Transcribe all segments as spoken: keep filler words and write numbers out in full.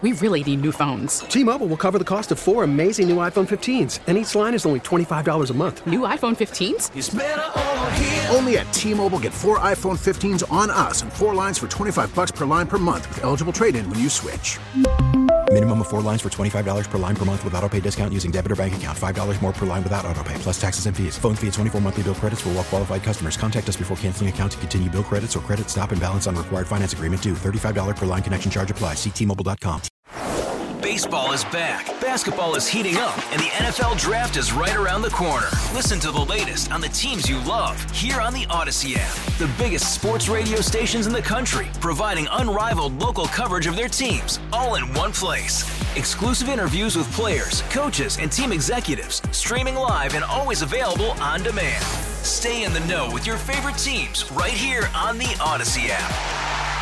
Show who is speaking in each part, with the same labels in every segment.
Speaker 1: We really need new phones.
Speaker 2: T-Mobile will cover the cost of four amazing new iPhone fifteens, and each line is only twenty-five dollars a month.
Speaker 1: New iPhone fifteens?
Speaker 3: It's better over here.
Speaker 4: Only at T-Mobile, get four iPhone fifteens on us and four lines for twenty-five dollars per line per month with eligible trade-in when you switch.
Speaker 5: Minimum of four lines for twenty-five dollars per line per month with autopay discount using debit or bank account. five dollars more per line without autopay, plus taxes and fees. Phone fee at twenty-four monthly bill credits for well-qualified customers. Contact us before canceling account to continue bill credits or credit stop and balance on required finance agreement due. thirty-five dollars per line connection charge applies. See T Mobile dot com.
Speaker 6: Baseball is back, basketball is heating up, and the N F L Draft is right around the corner. Listen to the latest on the teams you love here on the Odyssey app. The biggest sports radio stations in the country, providing unrivaled local coverage of their teams, all in one place. Exclusive interviews with players, coaches, and team executives, streaming live and always available on demand. Stay in the know with your favorite teams right here on the Odyssey app.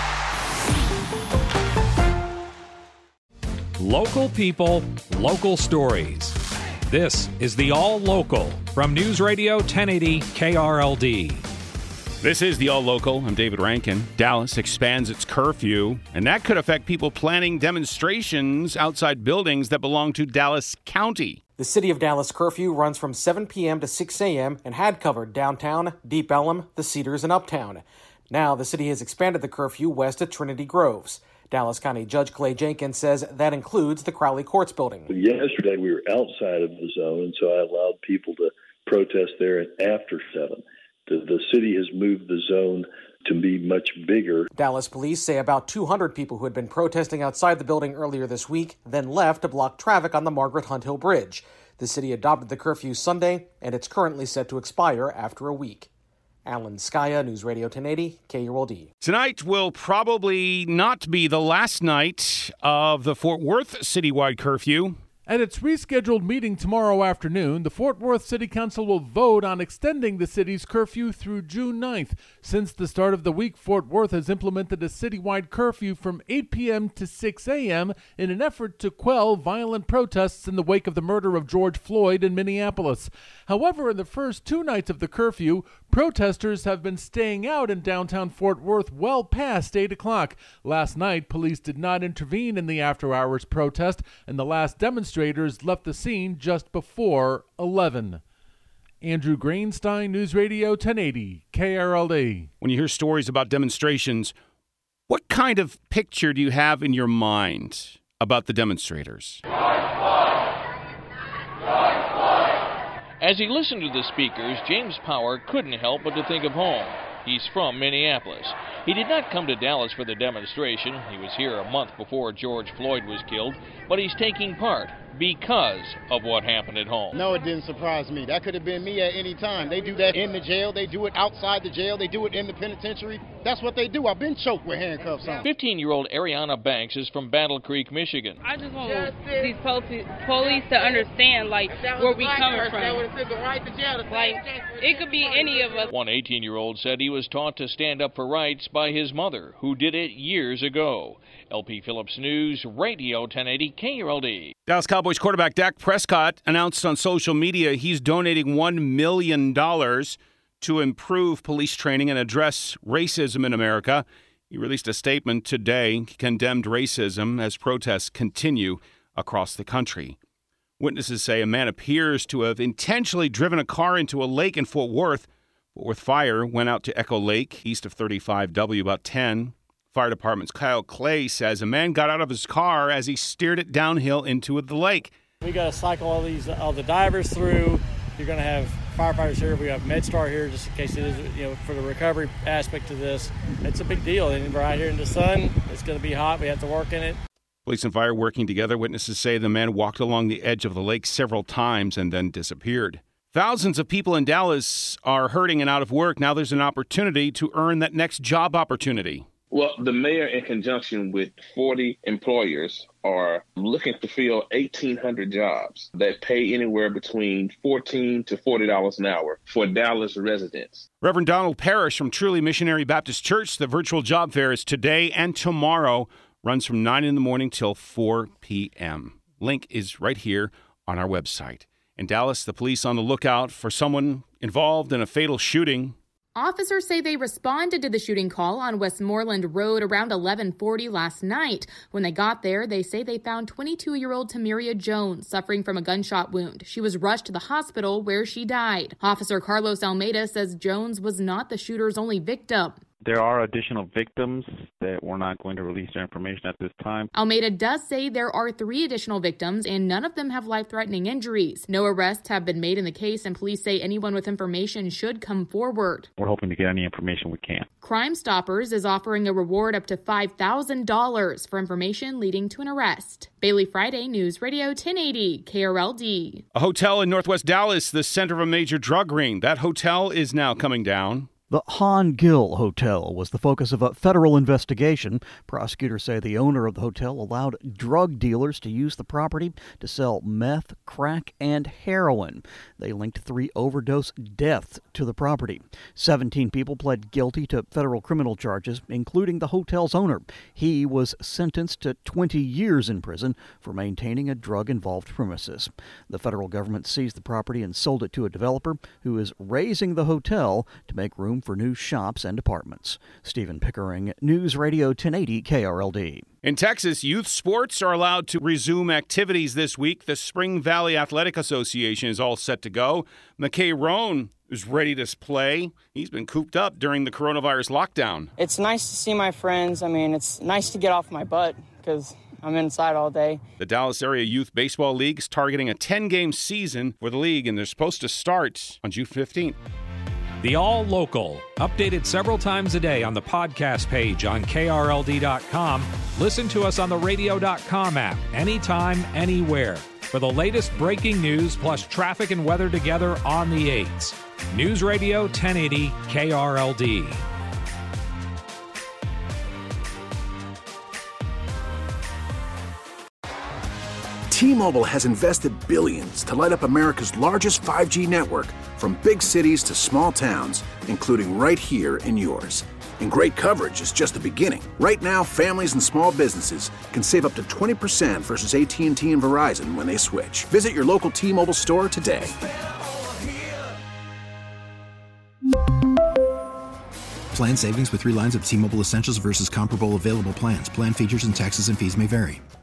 Speaker 7: Local people, local stories. This is the All Local from News Radio ten eighty K R L D.
Speaker 8: This is the All Local. I'm David Rankin. Dallas expands its curfew, and that could affect people planning demonstrations outside buildings that belong to Dallas County.
Speaker 9: The City of Dallas curfew runs from seven p.m. to six a.m. and had covered downtown, Deep Ellum, the Cedars, and Uptown. Now the city has expanded the curfew west of Trinity Groves. Dallas County Judge Clay Jenkins says that includes the Crowley Courts building.
Speaker 10: Yesterday we were outside of the zone, and so I allowed people to protest there after seven. The, the city has moved the zone to be much bigger.
Speaker 9: Dallas police say about two hundred people who had been protesting outside the building earlier this week then left to block traffic on the Margaret Hunt Hill Bridge. The city adopted the curfew Sunday, and it's currently set to expire after a week. Alan Skaya, News Radio ten eighty, K U L D.
Speaker 8: Tonight will probably not be the last night of the Fort Worth citywide curfew.
Speaker 11: At its rescheduled meeting tomorrow afternoon, the Fort Worth City Council will vote on extending the city's curfew through June ninth. Since the start of the week, Fort Worth has implemented a citywide curfew from eight p.m. to six a.m. in an effort to quell violent protests in the wake of the murder of George Floyd in Minneapolis. However, in the first two nights of the curfew, protesters have been staying out in downtown Fort Worth well past eight o'clock. Last night, police did not intervene in the after-hours protest, and the last demonstration left the scene just before eleven. Andrew Greenstein, News Radio ten eighty, K R L D.
Speaker 8: When you hear stories about demonstrations, what kind of picture do you have in your mind about the demonstrators?
Speaker 12: As he listened to the speakers, James Power couldn't help but to think of home. He's from Minneapolis. He did not come to Dallas for the demonstration. He was here a month before George Floyd was killed, but he's taking part because of what happened at home.
Speaker 13: No, it didn't surprise me. That could have been me at any time. They do that in the jail. They do it outside the jail. They do it in the penitentiary. That's what they do. I've been choked with handcuffs on.
Speaker 12: fifteen-year-old Ariana Banks is from Battle Creek, Michigan.
Speaker 14: I just want these police, police to understand, like, where we coming from. Like, it could be any of us.
Speaker 12: One eighteen-year-old said he was taught to stand up for rights by his mother, who did it years ago. L P Phillips News, Radio ten eighty K R L D.
Speaker 8: Dallas Cowboys quarterback Dak Prescott announced on social media he's donating one million dollars to improve police training and address racism in America. He released a statement today. He condemned racism as protests continue across the country. Witnesses say a man appears to have intentionally driven a car into a lake in Fort Worth. Fort Worth Fire went out to Echo Lake, east of thirty-five W, about ten. Fire Department's Kyle Clay says a man got out of his car as he steered it downhill into the lake.
Speaker 15: We got to cycle all these, all the divers through. You're going to have firefighters here. We have MedStar here just in case it is, you know, for the recovery aspect of this. It's a big deal. And we're out here in the sun. It's going to be hot. We have to work in it.
Speaker 8: Police and fire working together. Witnesses say the man walked along the edge of the lake several times and then disappeared. Thousands of people in Dallas are hurting and out of work. Now there's an opportunity to earn that next job opportunity.
Speaker 16: Well, the mayor, in conjunction with forty employers, are looking to fill eighteen hundred jobs that pay anywhere between fourteen to forty dollars an hour for Dallas residents.
Speaker 8: Reverend Donald Parrish from Truly Missionary Baptist Church. The virtual job fair is today and tomorrow. Runs from nine in the morning till four p.m. Link is right here on our website. In Dallas, the police on the lookout for someone involved in a fatal shooting.
Speaker 3: Officers say they responded to the shooting call on Westmoreland Road around eleven forty last night. When they got there, they say they found twenty-two-year-old Tamiria Jones suffering from a gunshot wound. She was rushed to the hospital where she died. Officer Carlos Almeida says Jones was not the shooter's only victim.
Speaker 17: There are additional victims that we're not going to release their information at this time.
Speaker 3: Almeida does say there are three additional victims and none of them have life-threatening injuries. No arrests have been made in the case, and police say anyone with information should come forward.
Speaker 17: We're hoping to get any information we can.
Speaker 3: Crime Stoppers is offering a reward up to five thousand dollars for information leading to an arrest. Bailey Friday, News Radio ten eighty, K R L D.
Speaker 8: A hotel in Northwest Dallas, the center of a major drug ring. That hotel is now coming down.
Speaker 18: The Han Gill Hotel was the focus of a federal investigation. Prosecutors say the owner of the hotel allowed drug dealers to use the property to sell meth, crack, and heroin. They linked three overdose deaths to the property. Seventeen people pled guilty to federal criminal charges, including the hotel's owner. He was sentenced to twenty years in prison for maintaining a drug-involved premises. The federal government seized the property and sold it to a developer who is raising the hotel to make room for new shops and apartments. Stephen Pickering, News Radio ten eighty K R L D.
Speaker 8: In Texas, youth sports are allowed to resume activities this week. The Spring Valley Athletic Association is all set to go. McKay Roan is ready to play. He's been cooped up during the coronavirus lockdown.
Speaker 19: It's nice to see my friends. I mean, it's nice to get off my butt because I'm inside all day.
Speaker 8: The Dallas Area Youth Baseball League is targeting a ten-game season for the league, and they're supposed to start on June fifteenth.
Speaker 7: The All Local, updated several times a day on the podcast page on K R L D dot com. Listen to us on the radio dot com app, anytime, anywhere. For the latest breaking news plus traffic and weather together on the eights. News Radio ten eighty K R L D.
Speaker 4: T-Mobile has invested billions to light up America's largest five G network, from big cities to small towns, including right here in yours. And great coverage is just the beginning. Right now, families and small businesses can save up to twenty percent versus A T and T and Verizon when they switch. Visit your local T-Mobile store today.
Speaker 5: Plan savings with three lines of T-Mobile Essentials versus comparable available plans. Plan features and taxes and fees may vary.